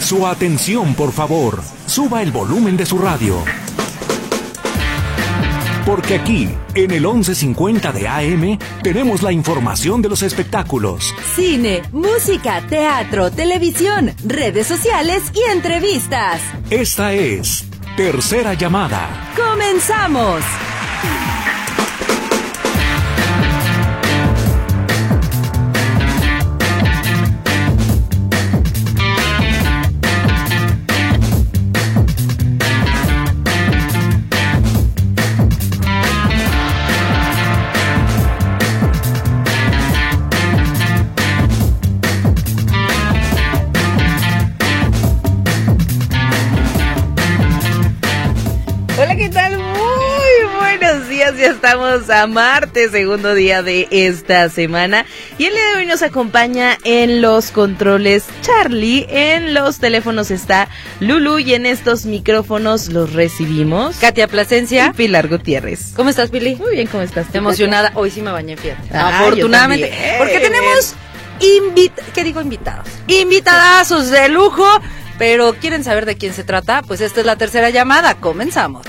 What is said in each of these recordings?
Su atención, por favor. Suba el volumen de su radio. Porque aquí, en el 1150 de AM, tenemos la información de los espectáculos. Cine, música, teatro, televisión, redes sociales y entrevistas. Esta es Tercera Llamada. ¡Comenzamos! Ya estamos a martes, segundo día de esta semana, y el día de hoy nos acompaña en los controles Charlie, en los teléfonos está Lulu y en estos micrófonos los recibimos Katia Plasencia y Pilar Gutiérrez. ¿Cómo estás, Pili? Muy bien, ¿cómo estás? Emocionada, hoy sí me bañé, fíjate. Afortunadamente, porque tenemos invitados, invitadazos de lujo, pero ¿quieren saber de quién se trata? Pues esta es la tercera llamada, comenzamos.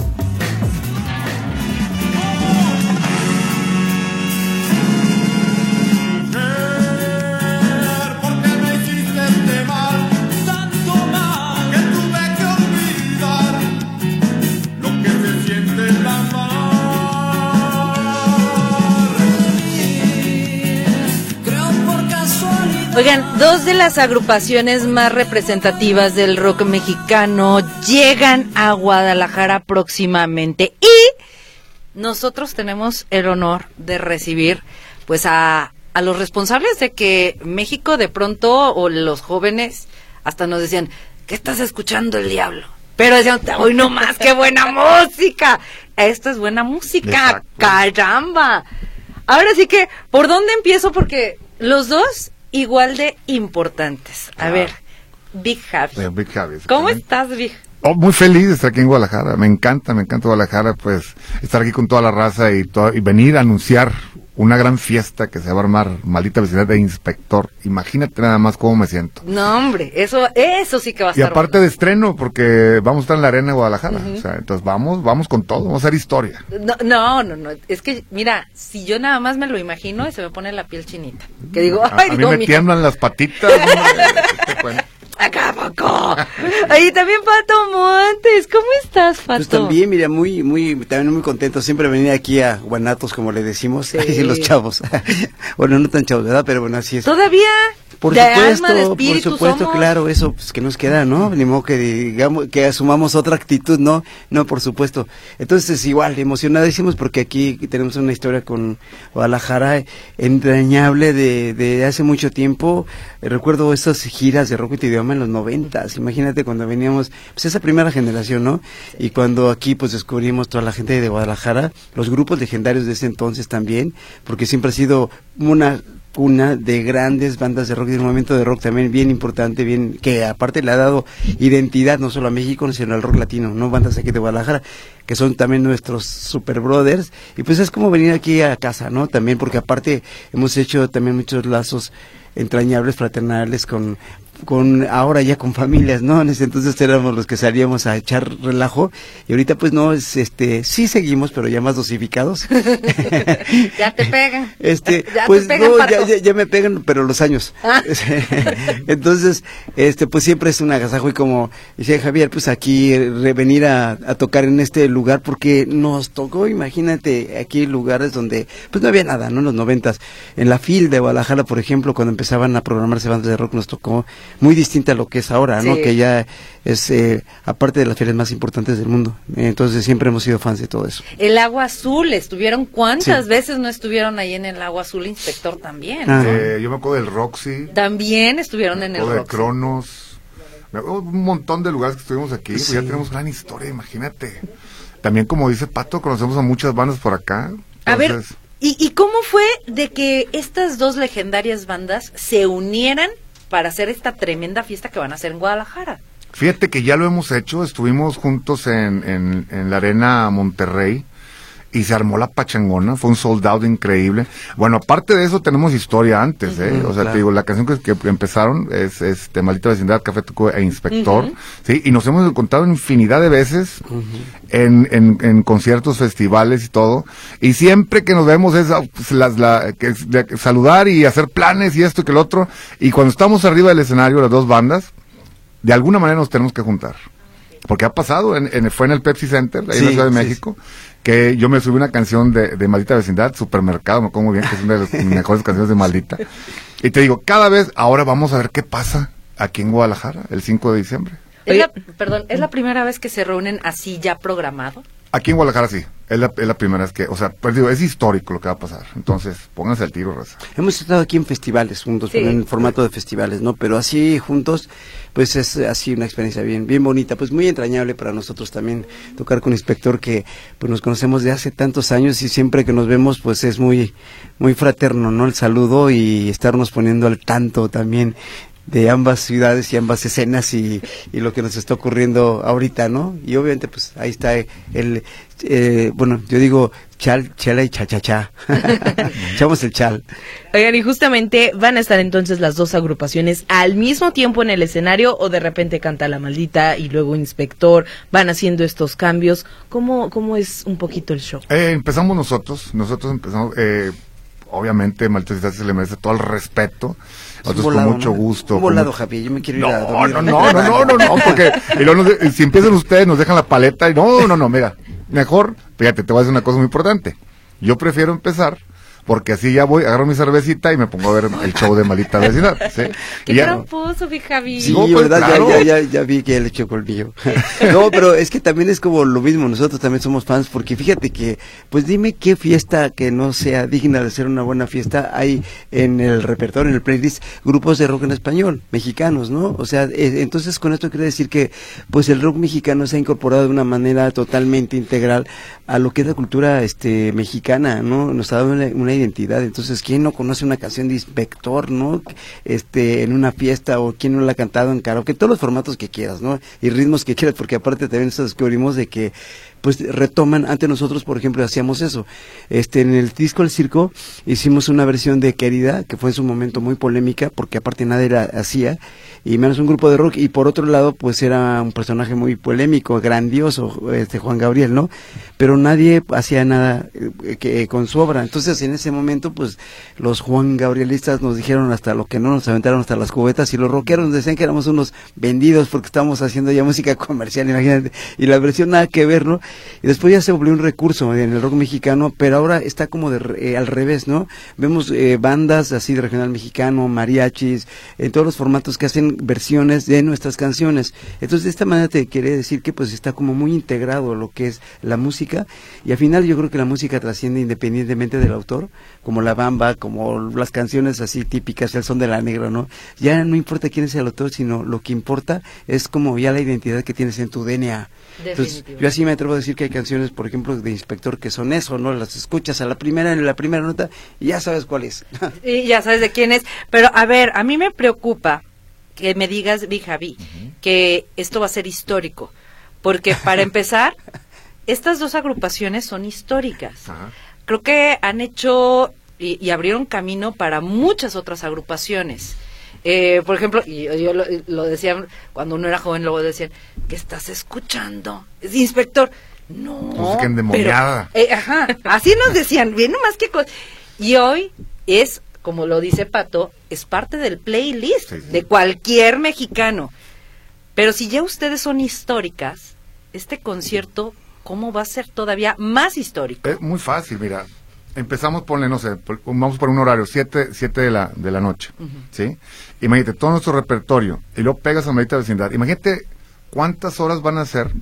Oigan, dos de las agrupaciones más representativas del rock mexicano llegan a Guadalajara próximamente y nosotros tenemos el honor de recibir pues a los responsables de que México de pronto, o los jóvenes, hasta nos decían, ¿qué estás escuchando el diablo? Pero decían, hoy no más, qué buena música. Esto es buena música, exacto. Caramba. Ahora sí que, ¿por dónde empiezo? Porque los dos igual de importantes. A ver, Big Javi. Big Javi. ¿Cómo estás, Big? Oh, muy feliz de estar aquí en Guadalajara. Me encanta Guadalajara, pues estar aquí con toda la raza y venir a anunciar una gran fiesta que se va a armar, maldita vecindad de Inspector. Imagínate nada más cómo me siento. No, hombre, eso sí que va a estar. Y aparte bueno. De estreno, porque vamos a estar en la Arena de Guadalajara. O sea, entonces vamos con todo, vamos a hacer historia. No, es que, mira, si yo nada más me lo imagino y se me pone la piel chinita. Que digo, ay, a mí me tiemblan las patitas. Acá, Paco. Ahí también Pato Montes. ¿Cómo estás, Pato? Pues también, mira, también muy contento. Siempre venir aquí a Guanatos, como le decimos, sí. Los chavos. Bueno, no tan chavos, ¿verdad? Pero bueno, así es. ¿Todavía? Por supuesto, claro, eso pues que nos queda, ¿no? Ni modo que digamos que asumamos otra actitud, no, por supuesto. Entonces igual, emocionadísimos porque aquí tenemos una historia con Guadalajara entrañable de hace mucho tiempo. Recuerdo esas giras de rock y idioma en los 90s, imagínate cuando veníamos, pues esa primera generación, ¿no? Y cuando aquí pues descubrimos toda la gente de Guadalajara, los grupos legendarios de ese entonces también, porque siempre ha sido una de grandes bandas de rock, y un momento de rock también bien importante, bien que aparte le ha dado identidad no solo a México, sino al rock latino, no bandas aquí de Guadalajara, que son también nuestros super brothers, y pues es como venir aquí a casa, ¿no? También porque aparte hemos hecho también muchos lazos entrañables, fraternales con ahora ya con familias, ¿no? En ese entonces éramos los que salíamos a echar relajo y ahorita pues no, sí seguimos, pero ya más dosificados. Ya te pegan. Ya pues te pegan, no, ya me pegan, pero los años. Entonces, pues siempre es un agasajo y como decía Javier, pues aquí venir a tocar en este lugar porque nos tocó, imagínate, aquí lugares donde pues no había nada, ¿no? En los 90s. En la FIL de Guadalajara, por ejemplo, cuando empezaban a programarse bandas de rock, nos tocó muy distinta a lo que es ahora, ¿no? Sí. Que ya es aparte de las ferias más importantes del mundo. Entonces siempre hemos sido fans de todo eso. El Agua Azul, ¿estuvieron? ¿Cuántas veces no estuvieron ahí en el Agua Azul, Inspector, también? ¿No? Yo me acuerdo del Roxy. También estuvieron en el Roxy. De Cronos. Un montón de lugares que estuvimos aquí. Sí. Pues ya tenemos gran historia, imagínate. También, como dice Pato, conocemos a muchas bandas por acá. Entonces... A ver, ¿y cómo fue de que estas dos legendarias bandas se unieran para hacer esta tremenda fiesta que van a hacer en Guadalajara? Fíjate que ya lo hemos hecho, estuvimos juntos en la Arena Monterrey y se armó la pachangona, fue un sold out increíble. Bueno, aparte de eso tenemos historia antes, o sea, claro. Te digo, la canción que empezaron es Maldita Vecindad, Café Tacuba e Inspector, ¿sí? Y nos hemos encontrado infinidad de veces en conciertos, festivales y todo, y siempre que nos vemos es saludar y hacer planes y esto y que el otro, y cuando estamos arriba del escenario, las dos bandas, de alguna manera nos tenemos que juntar. Porque ha pasado, fue en el Pepsi Center, ahí en la Ciudad de México, que yo me subí una canción de Maldita Vecindad, Supermercado, me acuerdo muy bien, que es una de las mejores canciones de Maldita. Y te digo, cada vez, ahora vamos a ver qué pasa aquí en Guadalajara, el 5 de diciembre. ¿Es la primera vez que se reúnen así ya programado? Aquí en Guadalajara sí, es la primera vez que, o sea, pues digo, es histórico lo que va a pasar, entonces pónganse al tiro, raza. Hemos estado aquí en festivales juntos, pero en formato de festivales, ¿no? Pero así juntos, pues es así una experiencia bien bonita, pues muy entrañable para nosotros también tocar con Inspector, que pues nos conocemos de hace tantos años y siempre que nos vemos pues es muy fraterno, ¿no? El saludo y estarnos poniendo al tanto también de ambas ciudades y ambas escenas y lo que nos está ocurriendo ahorita, ¿no? Y obviamente pues ahí está bueno, yo digo chela y cha. Echamos el chal. Oigan, y justamente van a estar entonces las dos agrupaciones al mismo tiempo en el escenario, o de repente canta La Maldita y luego Inspector, van haciendo estos cambios. ¿Cómo es un poquito el show? Empezamos nosotros empezamos, obviamente Maldita Vecindad se le merece todo el respeto. Nosotros con mucho gusto. Un volado, Javi, yo me quiero ir a dormir. No, porque y luego si empiezan ustedes nos dejan la paleta y no, mira, mejor, fíjate, te voy a decir una cosa muy importante. Yo prefiero empezar porque así ya voy, agarro mi cervecita y me pongo a ver el show de Maldita Vecindad, ¿sí? ¡Qué tramposo, mi Javi! Sí, no, pues, verdad, claro. ya vi que él echó colmillo. No, pero es que también es como lo mismo, nosotros también somos fans, porque fíjate que, pues dime qué fiesta que no sea digna de ser una buena fiesta hay en el repertorio, en el playlist, grupos de rock en español, mexicanos, ¿no? O sea, entonces con esto quiere decir que, pues el rock mexicano se ha incorporado de una manera totalmente integral a lo que es la cultura mexicana, ¿no? Nos ha dado una identidad. Entonces, ¿quién no conoce una canción de Inspector, no? En una fiesta, o quién no la ha cantado en karaoke, todos los formatos que quieras, ¿no? Y ritmos que quieras, porque aparte también descubrimos de que pues retoman, antes nosotros por ejemplo hacíamos eso, en el disco El Circo hicimos una versión de Querida, que fue en su momento muy polémica, porque aparte nadie la hacía, y menos un grupo de rock, y por otro lado pues era un personaje muy polémico, grandioso, Juan Gabriel, ¿no? Pero nadie hacía nada con su obra. Entonces en ese momento pues los Juan Gabrielistas nos dijeron hasta lo que no, nos aventaron hasta las cubetas, y los rockeros nos decían que éramos unos vendidos porque estábamos haciendo ya música comercial, imagínate, y la versión nada que ver, ¿no? Y después ya se volvió un recurso en el rock mexicano, pero ahora está como al revés, ¿no? Vemos bandas así de regional mexicano, mariachis, en todos los formatos que hacen versiones de nuestras canciones. Entonces de esta manera te quiere decir que pues está como muy integrado lo que es la música, y al final yo creo que la música trasciende independientemente del autor, como la bamba, como las canciones así típicas, el son de la negra, ¿no? Ya no importa quién sea el autor, sino lo que importa es como ya la identidad que tienes en tu DNA. Entonces, yo así me atrevo a decir que hay canciones, por ejemplo, de Inspector que son eso, ¿no? Las escuchas en la primera nota y ya sabes cuál es. Y ya sabes de quién es. Pero, a ver, a mí me preocupa que me digas, Javi, que esto va a ser histórico. Porque, para empezar, estas dos agrupaciones son históricas. Ajá. Creo que han hecho y abrieron camino para muchas otras agrupaciones. Por ejemplo, y yo lo decían cuando uno era joven, luego decían, ¿qué estás escuchando? Es Inspector. No, música endemoniada. Ajá, así nos decían, bien nomás que y hoy es, como lo dice Pato, es parte del playlist de cualquier mexicano. Pero si ya ustedes son históricas, este concierto, ¿cómo va a ser todavía más histórico? Es muy fácil, mira. Empezamos, ponle, no sé, vamos por un horario, 7 de la noche, ¿sí? Imagínate, todo nuestro repertorio, y luego pegas a Maldita Vecindad. Imagínate cuántas horas van a ser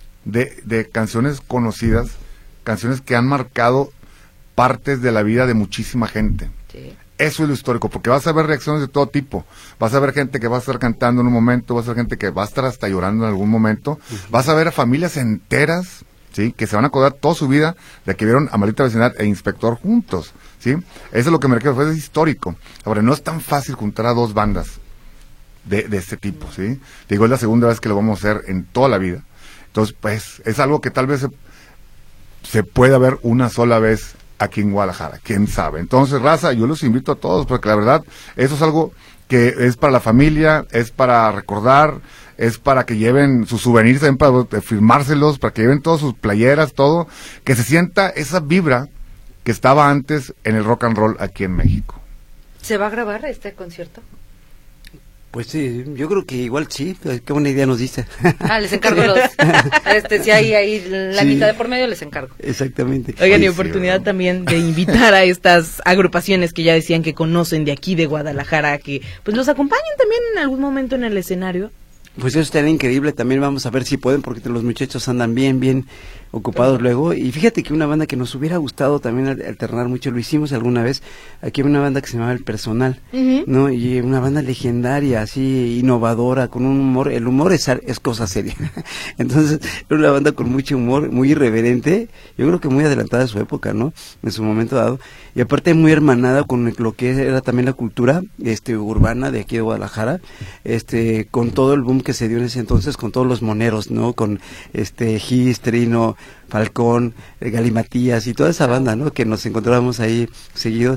de canciones conocidas, canciones que han marcado partes de la vida de muchísima gente. Sí. Eso es lo histórico, porque vas a ver reacciones de todo tipo. Vas a ver gente que va a estar cantando en un momento, vas a ver gente que va a estar hasta llorando en algún momento, vas a ver a familias enteras, ¿sí? Que se van a acordar toda su vida de que vieron a Maldita Vecindad e Inspector juntos, ¿sí? Eso es lo que me refiero, es histórico. Ahora, no es tan fácil juntar a dos bandas de este tipo, ¿sí? Digo, es la segunda vez que lo vamos a hacer en toda la vida. Entonces, pues, es algo que tal vez se pueda ver una sola vez aquí en Guadalajara, quién sabe. Entonces, raza, yo los invito a todos, porque la verdad, eso es algo que es para la familia, es para recordar, es para que lleven sus souvenirs, también para firmárselos, para que lleven todas sus playeras, todo, que se sienta esa vibra que estaba antes en el rock and roll aquí en México. ¿Se va a grabar este concierto? Pues sí, yo creo que igual sí, qué buena idea nos dice. Les encargo si hay ahí la mitad de por medio, les encargo. Exactamente. Oigan, y oportunidad también de invitar a estas agrupaciones que ya decían que conocen de aquí de Guadalajara, que pues los acompañen también en algún momento en el escenario. Pues eso estaría increíble, también vamos a ver si pueden, porque los muchachos andan bien ocupados luego, y fíjate que una banda que nos hubiera gustado también alternar mucho, lo hicimos alguna vez, aquí hay una banda que se llamaba El Personal, ¿no? Y una banda legendaria, así, innovadora, con un humor, el humor es cosa seria, entonces, era una banda con mucho humor, muy irreverente, yo creo que muy adelantada a su época, ¿no? En su momento dado, y aparte muy hermanada con lo que era también la cultura, urbana de aquí de Guadalajara, con todo el boom que se dio en ese entonces, con todos los moneros, ¿no? Con Gis, Trino, Falcón, Galimatías y toda esa banda, ¿no? Que nos encontrábamos ahí seguidos,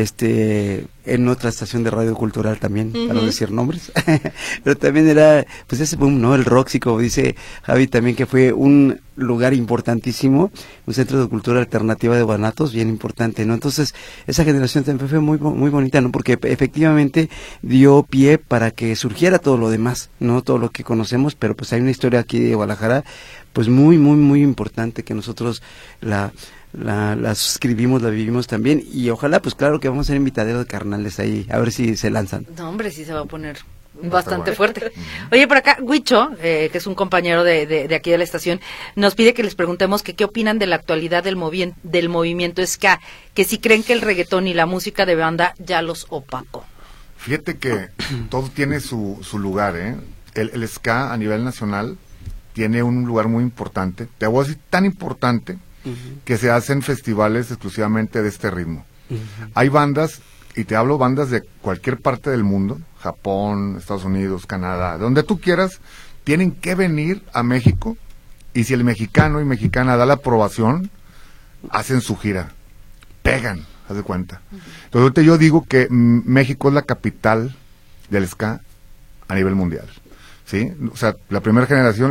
en otra estación de radio cultural también, para no decir nombres, pero también era, pues ese boom, ¿no? El Roxy, como dice Javi también, que fue un lugar importantísimo, un centro de cultura alternativa de Guanatos, bien importante, ¿no? Entonces, esa generación también fue muy bonita, ¿no? Porque efectivamente dio pie para que surgiera todo lo demás, ¿no? Todo lo que conocemos, pero pues hay una historia aquí de Guadalajara, pues muy importante, que nosotros la suscribimos, la vivimos también, y ojalá, pues claro que vamos a ser invitaderos de carnales ahí, a ver si se lanzan. No, hombre, sí se va a poner bastante fuerte. Oye, por acá, Huicho, que es un compañero de aquí de la estación, nos pide que les preguntemos que qué opinan de la actualidad del movimiento ska, que si creen que el reggaetón y la música de banda ya los opacó. Fíjate que todo tiene su lugar, ¿eh? El ska a nivel nacional tiene un lugar muy importante, te voy a decir tan importante, que se hacen festivales exclusivamente de este ritmo. Hay bandas, y te hablo bandas de cualquier parte del mundo, Japón, Estados Unidos, Canadá, donde tú quieras, tienen que venir a México, y si el mexicano y mexicana da la aprobación, hacen su gira, pegan, haz de cuenta. Entonces ahorita yo digo que México es la capital del ska a nivel mundial, ¿sí? O sea, la primera generación,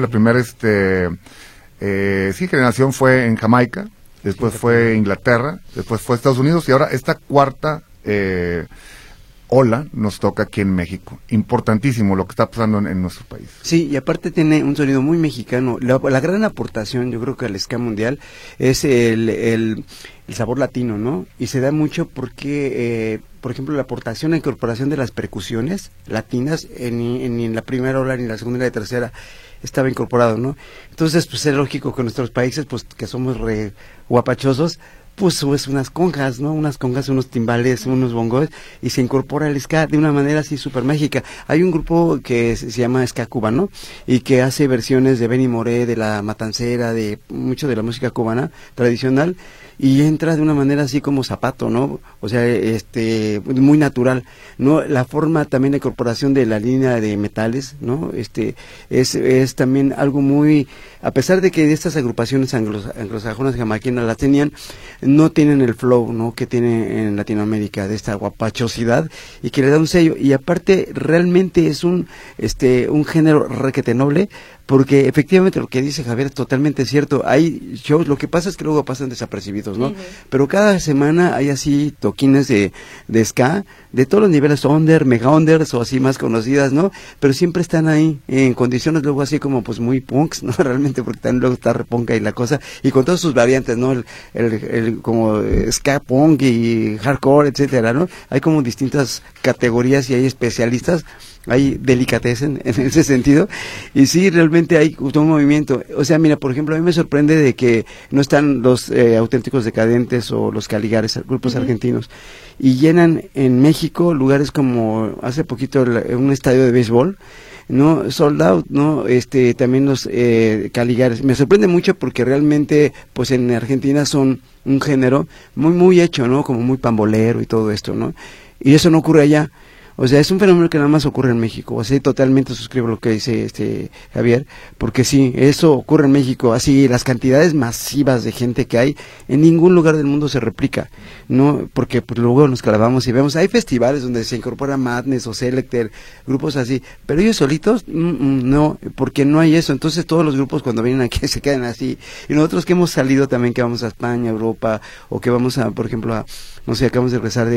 generación fue en Jamaica, después fue Inglaterra, después fue Estados Unidos, y ahora esta cuarta ola nos toca aquí en México. Importantísimo lo que está pasando en nuestro país. Sí, y aparte tiene un sonido muy mexicano. La gran aportación, yo creo que al ska mundial, es el sabor latino, ¿no? Y se da mucho porque, por ejemplo, la aportación, la incorporación de las percusiones latinas, en la primera ola, ni en la segunda, ni la tercera, estaba incorporado, ¿no? Entonces, pues es lógico que nuestros países, pues que somos re guapachosos, pues unas congas, ¿no? Unas congas, unos timbales, unos bongos, y se incorpora el ska de una manera así súper mágica. Hay un grupo que se llama Ska Cubano, y que hace versiones de Benny Moré, de La Matancera, de mucho de la música cubana tradicional, y entra de una manera así como zapato, ¿no? O sea, muy natural, ¿no? La forma también de incorporación de la línea de metales, ¿no? Es también algo muy, a pesar de que estas agrupaciones anglosajonas jamaiquinas las tenían, no tienen el flow, ¿no? Que tiene en Latinoamérica, de esta guapachosidad, y que le da un sello, y aparte realmente es un género requete noble, porque efectivamente lo que dice Javier es totalmente cierto. Hay shows, lo que pasa es que luego pasan desapercibidos, ¿no? Pero cada semana hay así toquines de ska, de todos los niveles, under, mega unders o así más conocidas, ¿no? Pero siempre están ahí en condiciones luego así como pues muy punks, ¿no? Realmente, porque también luego está reponca y la cosa, y con todas sus variantes, ¿no? El como ska punk y hardcore, etcétera, ¿no? Hay como distintas categorías y hay especialistas, hay delicatessen en ese sentido, y sí, realmente hay todo un movimiento. O sea, mira, por ejemplo, a mí me sorprende de que no están los Auténticos Decadentes o los Caligares, grupos argentinos, y llenan en México lugares como hace poquito un estadio de béisbol, ¿no? Sold out, ¿no? También los Caligares. Me sorprende mucho porque realmente, pues en Argentina son un género muy hecho, ¿no? Como muy pambolero y todo esto, ¿no? Y eso no ocurre allá. O sea, es un fenómeno que nada más ocurre en México. O sea, totalmente suscribo lo que dice Javier, porque sí, eso ocurre en México. Así, las cantidades masivas de gente que hay, en ningún lugar del mundo se replica, ¿no? Porque pues, luego nos clavamos y vemos, hay festivales donde se incorpora Madness o Selecter, grupos así, pero ellos solitos, no, porque no hay eso. Entonces todos los grupos cuando vienen aquí se quedan así. Y nosotros que hemos salido también, que vamos a España, Europa, o que vamos a, por ejemplo, no sé, acabamos de regresar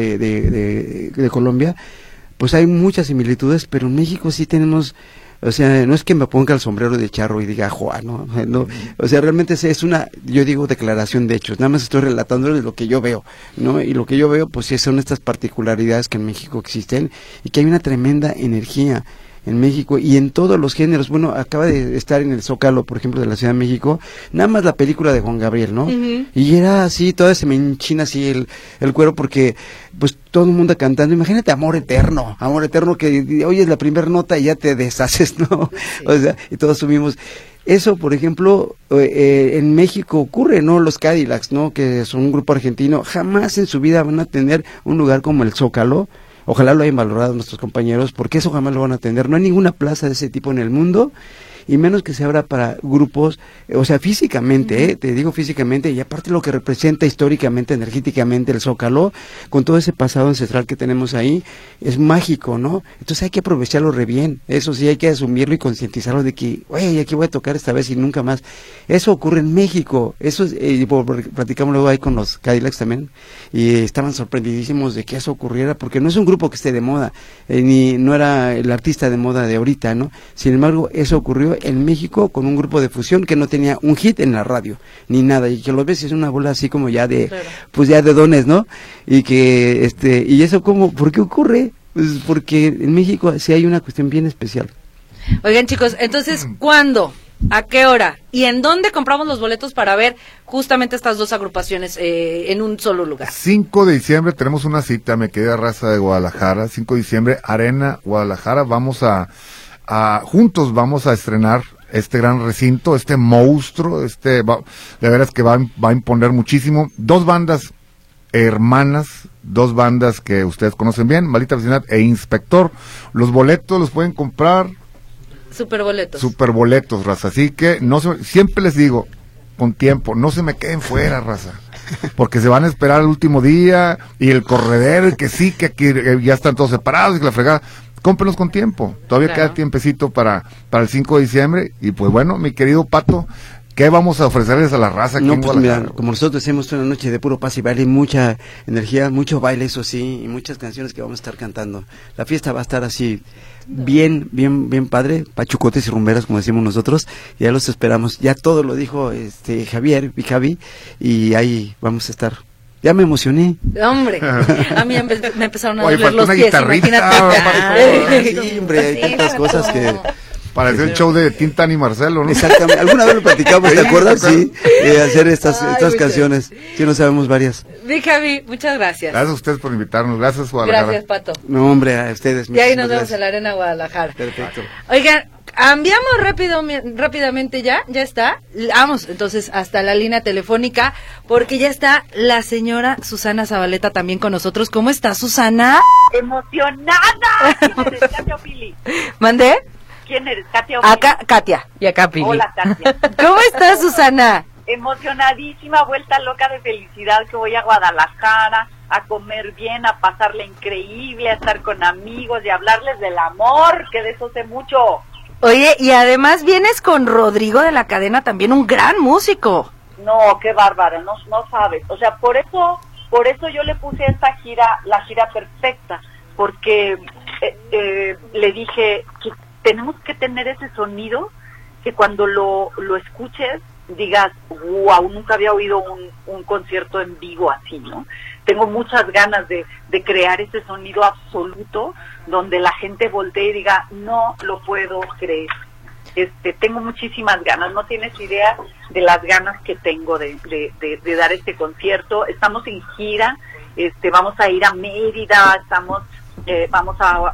de Colombia, pues hay muchas similitudes, pero en México sí tenemos, o sea, no es que me ponga el sombrero de charro y diga Juan, no, o sea, realmente es una, yo digo, declaración de hechos, nada más estoy relatándoles lo que yo veo, ¿no? Y lo que yo veo, pues sí, son estas particularidades que en México existen y que hay una tremenda energía en México y en todos los géneros. Bueno, acaba de estar en el Zócalo, por ejemplo, de la Ciudad de México, nada más la película de Juan Gabriel, ¿no? Y era así, toda se me enchina así el cuero porque, pues, todo el mundo cantando. Imagínate Amor Eterno que oyes la primera nota y ya te deshaces, ¿no? Sí. O sea, y todos subimos. Eso, por ejemplo, en México ocurre, ¿no? Los Cadillacs, ¿no? Que son un grupo argentino, jamás en su vida van a tener un lugar como el Zócalo. Ojalá lo hayan valorado nuestros compañeros, porque eso jamás lo van a tener. No hay ninguna plaza de ese tipo en el mundo, y menos que se abra para grupos, o sea, físicamente, te digo físicamente, y aparte lo que representa históricamente, energéticamente el Zócalo, con todo ese pasado ancestral que tenemos ahí, es mágico, ¿no? Entonces hay que aprovecharlo re bien, eso sí, hay que asumirlo y concientizarlo de que, oye, aquí voy a tocar esta vez y nunca más. Eso ocurre en México, eso es, platicamos luego ahí con los Cadillacs también, y estaban sorprendidísimos de que eso ocurriera, porque no es un grupo que esté de moda, ni no era el artista de moda de ahorita, ¿no? Sin embargo, eso ocurrió en México con un grupo de fusión que no tenía un hit en la radio, ni nada, y que lo ves es una bola así como ya de, claro, pues ya de dones, ¿no? Y que, y eso como, ¿por qué ocurre? Pues porque en México sí hay una cuestión bien especial. Oigan, chicos, entonces, ¿cuándo? ¿A qué hora? ¿Y en dónde compramos los boletos para ver justamente estas dos agrupaciones en un solo lugar? 5 de diciembre tenemos una cita, me quedé a Raza de Guadalajara, 5 de diciembre, Arena Guadalajara, vamos juntos vamos a estrenar este gran recinto, este monstruo, de veras que va a imponer muchísimo. 2 bandas hermanas, 2 bandas que ustedes conocen bien, Maldita Vecindad e Inspector. Los boletos los pueden comprar Superboletos, raza. Así que siempre les digo, con tiempo, no se me queden fuera, raza. Porque se van a esperar el último día y el corredero, que sí, que aquí ya están todos separados y que la fregada. Cómprenos con tiempo, todavía queda tiempecito para el 5 de diciembre. Y pues bueno, mi querido Pato, ¿qué vamos a ofrecerles a la raza aquí en Guadalajara? Mira, como nosotros hacemos una noche de puro paz y baile, mucha energía, mucho baile, eso sí, y muchas canciones que vamos a estar cantando. La fiesta va a estar así, bien padre, pachucotes y rumberas, como decimos nosotros, y ya los esperamos. Ya todo lo dijo Javier y Javi, y ahí vamos a estar. Ya me emocioné. Hombre, a mí me empezaron a doler los pies, imagínate. Sí, hombre, hay tantas cosas que... Para hacer el show de Tintán y Marcelo, ¿no? Exactamente. ¿Alguna vez lo platicamos, te acuerdas? Sí, hacer estas canciones. Sí, no sabemos varias. Sí, Javi, muchas gracias. Gracias a ustedes por invitarnos. Gracias, Guadalajara. Gracias, Pato. No, hombre, a ustedes. Y ahí nos vemos en la Arena Guadalajara. Perfecto. Oigan, cambiamos rápidamente ya está. Vamos, entonces, hasta la línea telefónica, porque ya está la señora Susana Zabaleta también con nosotros. ¿Cómo está, Susana? ¡Emocionada! ¿Quién eres, Katia o Pili? ¿Mandé? ¿Quién eres, Katia o Pili? Acá, Katia, y acá Pili. Hola, Katia. ¿Cómo estás, Susana? Emocionadísima, vuelta loca de felicidad que voy a Guadalajara a comer bien, a pasarla increíble, a estar con amigos y a hablarles del amor, que de eso sé mucho. Oye, y además vienes con Rodrigo de la Cadena, también un gran músico. No, qué bárbara, no sabes. O sea, por eso yo le puse a esta gira, la gira perfecta, porque le dije que tenemos que tener ese sonido que cuando lo escuches digas, wow, nunca había oído un concierto en vivo así, ¿no? Tengo muchas ganas de crear ese sonido absoluto donde la gente voltee y diga, no lo puedo creer. Tengo muchísimas ganas, no tienes idea de las ganas que tengo de dar este concierto. Estamos en gira, vamos a ir a Mérida, vamos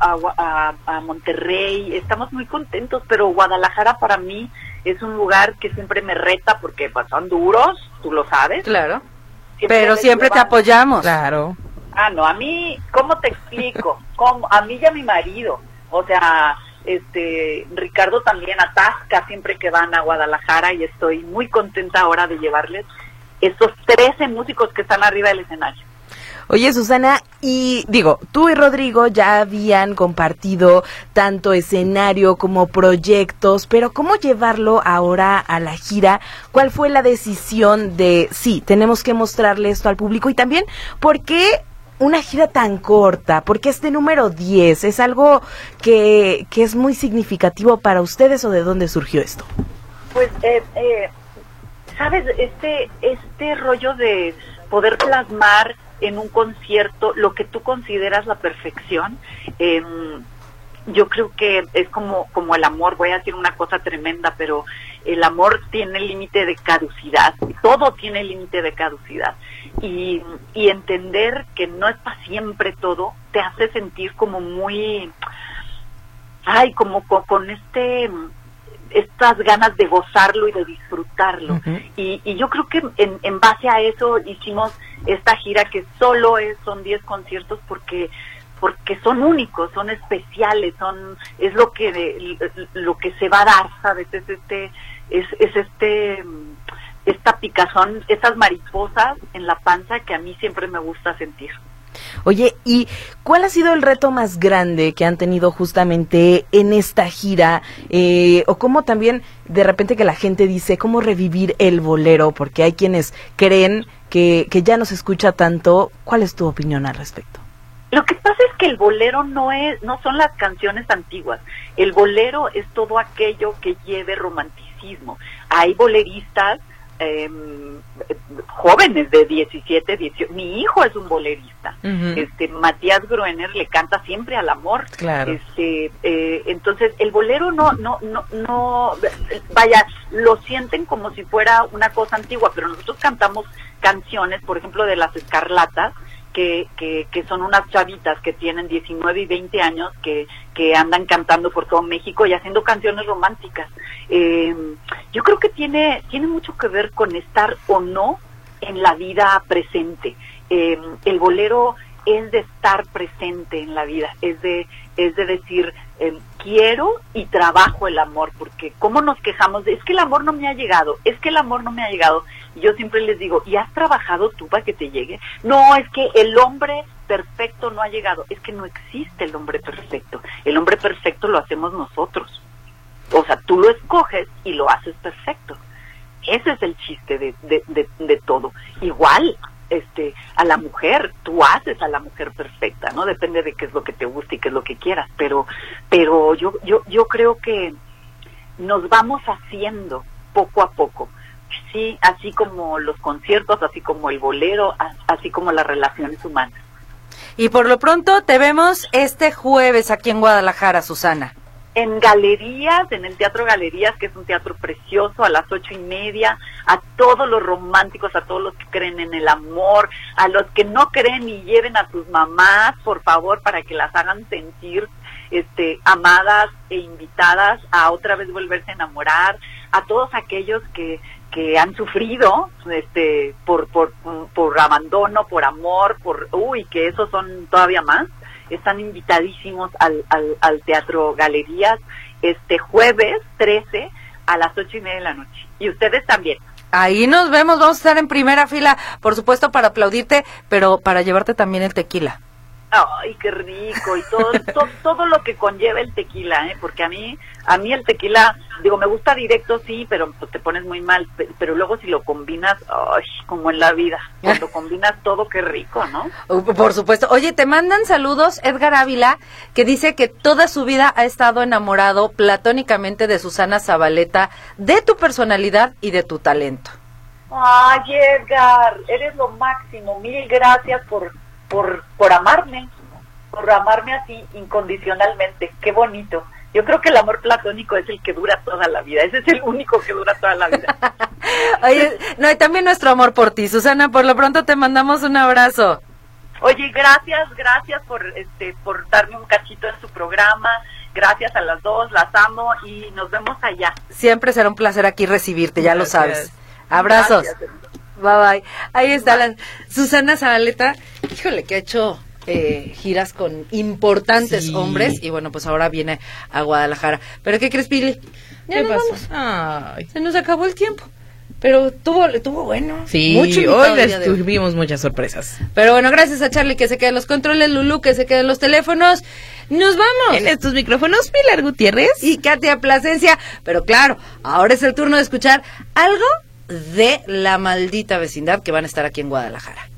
a Monterrey, estamos muy contentos, pero Guadalajara para mí es un lugar que siempre me reta porque pues, son duros, tú lo sabes. Claro. Pero siempre te apoyamos. Claro. No, a mí, ¿cómo te explico? A mí y a mi marido, o sea, Ricardo también atasca siempre que van a Guadalajara y estoy muy contenta ahora de llevarles esos 13 músicos que están arriba del escenario. Oye, Susana, y digo, tú y Rodrigo ya habían compartido tanto escenario como proyectos, pero ¿cómo llevarlo ahora a la gira? ¿Cuál fue la decisión de, sí, tenemos que mostrarle esto al público? Y también, ¿por qué una gira tan corta? Porque este número 10 es algo que es muy significativo para ustedes, ¿o de dónde surgió esto? Pues, ¿sabes? Este rollo de poder plasmar en un concierto lo que tú consideras la perfección, yo creo que es como el amor. Voy a decir una cosa tremenda, pero el amor tiene límite de caducidad, todo tiene límite de caducidad, y entender que no es para siempre todo, te hace sentir como muy, como con estas ganas de gozarlo y de disfrutarlo. Uh-huh. Y yo creo que en base a eso hicimos esta gira, que son 10 conciertos porque son únicos, son especiales, es lo que se va a dar, ¿sabes? Esta picazón, esas mariposas en la panza que a mí siempre me gusta sentir. Oye, ¿y cuál ha sido el reto más grande que han tenido justamente en esta gira? O cómo también, de repente, que la gente dice, ¿cómo revivir el bolero? Porque hay quienes creen que ya no se escucha tanto. ¿Cuál es tu opinión al respecto? Lo que pasa es que el bolero no son las canciones antiguas. El bolero es todo aquello que lleve romanticismo. Hay boleristas jóvenes de 17, 18. Mi hijo es un bolerista. Uh-huh. Matías Gruener le canta siempre al amor. Claro. Entonces el bolero no, vaya, lo sienten como si fuera una cosa antigua, pero nosotros cantamos canciones, por ejemplo, de Las Escarlatas, que son unas chavitas que tienen 19 y 20 años que andan cantando por todo México y haciendo canciones románticas. Yo creo que tiene mucho que ver con estar o no en la vida presente. El bolero es de estar presente en la vida, es de decir, quiero y trabajo el amor, porque cómo nos quejamos de, es que el amor no me ha llegado, y yo siempre les digo, ¿y has trabajado tú para que te llegue? No, es que el hombre perfecto no ha llegado, es que no existe el hombre perfecto lo hacemos nosotros, o sea, tú lo escoges y lo haces perfecto. Ese es el chiste de todo. Igual, a la mujer, tú haces a la mujer perfecta, ¿no? Depende de qué es lo que te guste y qué es lo que quieras, pero yo creo que nos vamos haciendo poco a poco, sí, así como los conciertos, así como el bolero, así como las relaciones humanas. Y por lo pronto te vemos este jueves aquí en Guadalajara, Susana. En Galerías, en el Teatro Galerías, que es un teatro precioso, a las 8:30, a todos los románticos, a todos los que creen en el amor, a los que no creen y lleven a sus mamás, por favor, para que las hagan sentir amadas e invitadas a otra vez volverse a enamorar, a todos aquellos que han sufrido por abandono, por amor, que esos son todavía más. Están invitadísimos al Teatro Galerías este jueves 13 a las 8:30 de la noche. Y ustedes también. Ahí nos vemos, vamos a estar en primera fila, por supuesto, para aplaudirte, pero para llevarte también el tequila. Ay, qué rico, y todo lo que conlleva el tequila, porque a mí el tequila, digo, me gusta directo, sí, pero pues, te pones muy mal, pero luego si lo combinas, como en la vida, cuando combinas todo, qué rico, ¿no? Por supuesto. Oye, te mandan saludos Edgar Ávila, que dice que toda su vida ha estado enamorado platónicamente de Susana Zabaleta, de tu personalidad y de tu talento. Ay, Edgar, eres lo máximo, mil gracias por amarme así incondicionalmente, qué bonito. Yo creo que el amor platónico es el que dura toda la vida, ese es el único que dura toda la vida. Oye, no, y también nuestro amor por ti, Susana, por lo pronto te mandamos un abrazo. Oye, gracias por darme un cachito en su programa, gracias a las dos, las amo y nos vemos allá. Siempre será un placer aquí recibirte, ya lo sabes. Abrazos. Gracias. Bye. Ahí está Susana Zabaleta. Híjole, que ha hecho giras con importantes hombres. Y bueno, pues ahora viene a Guadalajara. ¿Pero qué crees, Pili? Ya nos vamos. Ay. Se nos acabó el tiempo. Pero estuvo bueno. Sí, hoy tuvimos muchas sorpresas. Pero bueno, gracias a Charlie que se quede en los controles, Lulú que se quede en los teléfonos. ¡Nos vamos! En estos micrófonos, Pilar Gutiérrez y Katia Plasencia. Pero claro, ahora es el turno de escuchar algo de La Maldita Vecindad, que van a estar aquí en Guadalajara.